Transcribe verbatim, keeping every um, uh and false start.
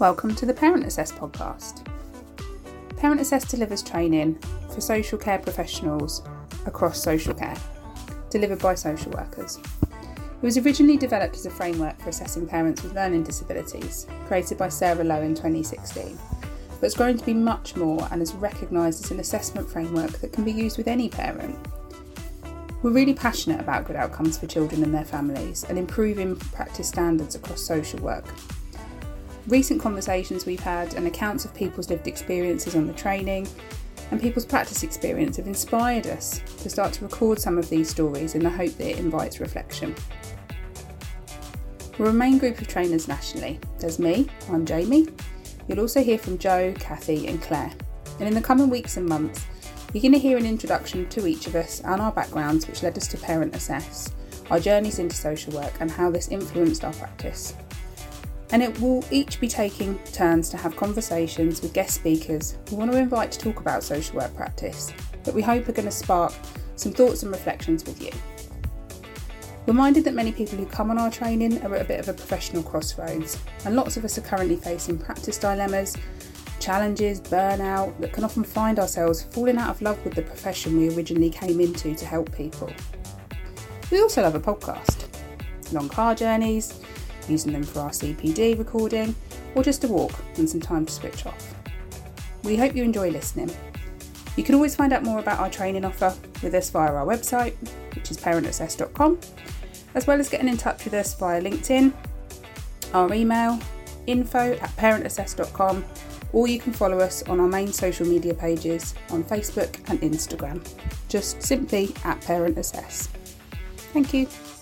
Welcome to the Parent Assess podcast. Parent Assess delivers training for social care professionals across social care, delivered by social workers. It was originally developed as a framework for assessing parents with learning disabilities, created by Sarah Lowe in twenty sixteen, but it's grown to be much more and is recognised as an assessment framework that can be used with any parent. We're really passionate about good outcomes for children and their families and improving practice standards across social work. Recent conversations we've had and accounts of people's lived experiences on the training and people's practice experience have inspired us to start to record some of these stories in the hope that it invites reflection. We're a main group of trainers nationally. There's me, I'm Jamie. You'll also hear from Jo, Kathy and Claire. And in the coming weeks and months, you're going to hear an introduction to each of us and our backgrounds which led us to Parent Assess, our journeys into social work and how this influenced our practice. And it will each be taking turns to have conversations with guest speakers we want to invite to talk about social work practice that we hope are going to spark some thoughts and reflections with you. We're minded that many people who come on our training are at a bit of a professional crossroads, and lots of us are currently facing practice dilemmas, challenges, burnout that can often find ourselves falling out of love with the profession we originally came into to help people. We also love a podcast, long car journeys, using them for our C P D recording, or just a walk and some time to switch off. We hope you enjoy listening. You can always find out more about our training offer with us via our website, which is parent assess dot com, as well as getting in touch with us via LinkedIn, our email, info at parent assess dot com, or you can follow us on our main social media pages on Facebook and Instagram, just simply at Parent Assess. Thank you.